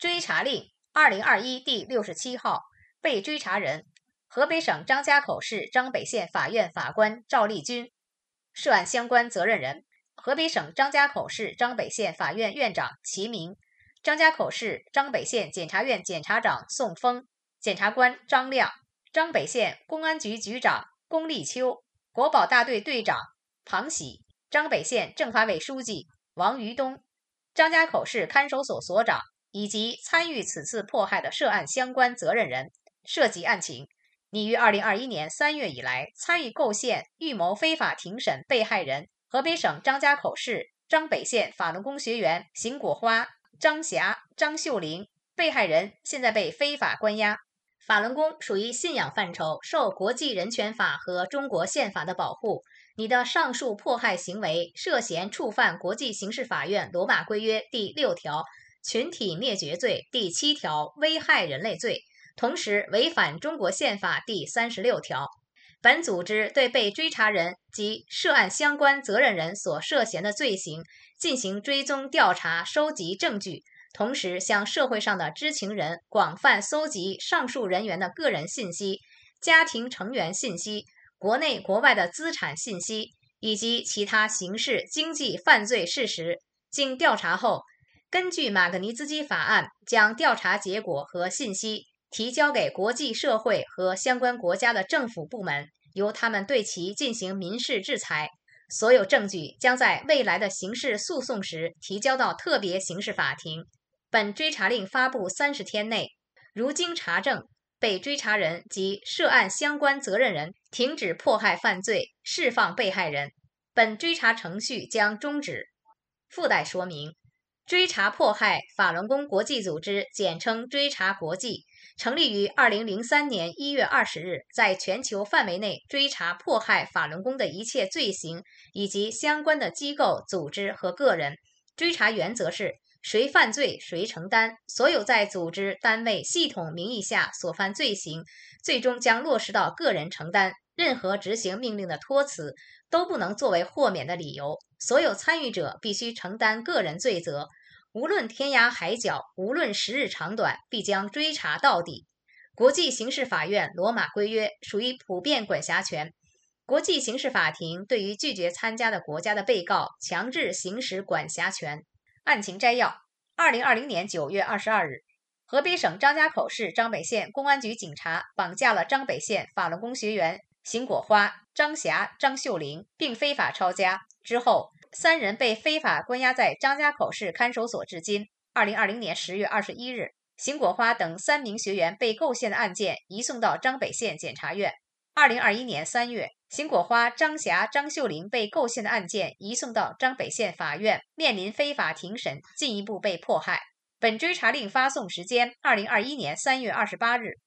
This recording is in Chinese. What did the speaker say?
追查令2021第67号，被追查人河北省张家口市张北县法院法官赵立军，涉案相关责任人河北省张家口市张北县法院院长齐明，张家口市张北县检察院检察长宋峰，检察官张亮，张北县公安局局长龚立秋，国保大队队长庞喜，张北县政法委书记王于东，张家口市看守所所长以及参与此次迫害的涉案相关责任人。涉及案情，拟于2021年3月以来参与构陷、预谋非法庭审被害人河北省张家口市张北县法轮功学员邢果花、张霞、张秀玲，被害人现在被非法关押。法轮功属于信仰范畴，受国际人权法和中国宪法的保护。你的上述迫害行为涉嫌触犯国际刑事法院罗马规约第6条群体灭绝罪、第7条危害人类罪，同时违反中国宪法第36条。本组织对被追查人及涉案相关责任人所涉嫌的罪行进行追踪调查，收集证据，同时向社会上的知情人广泛搜集上述人员的个人信息、家庭成员信息、国内国外的资产信息以及其他刑事经济犯罪事实。经调查后，根据马格尼兹基法案，将调查结果和信息提交给国际社会和相关国家的政府部门，由他们对其进行民事制裁。所有证据将在未来的刑事诉讼时提交到特别刑事法庭。本追查令发布30天内，如经查证，被追查人及涉案相关责任人停止迫害犯罪，释放被害人，本追查程序将终止。附带说明：追查迫害法轮功国际组织，简称追查国际，成立于2003年1月20日，在全球范围内追查迫害法轮功的一切罪行以及相关的机构、组织和个人。追查原则是谁犯罪谁承担，所有在组织、单位、系统名义下所犯罪行，最终将落实到个人承担。任何执行命令的托辞都不能作为豁免的理由，所有参与者必须承担个人罪责，无论天涯海角，无论时日长短，必将追查到底。国际刑事法院罗马规约属于普遍管辖权，国际刑事法庭对于拒绝参加的国家的被告强制行使管辖权。案情摘要：2020年9月22日，河北省张家口市张北县公安局警察绑架了张北县法轮功学员邢果花、张霞、张秀玲，并非法抄家。之后，3人被非法关押在张家口市看守所至今。2020年10月21日，邢果花等3名学员被构陷的案件移送到张北县检察院。2021年3月，邢果花、张霞、张秀玲被构陷的案件移送到张北县法院，面临非法庭审，进一步被迫害。本追查令发送时间：2021年3月28日。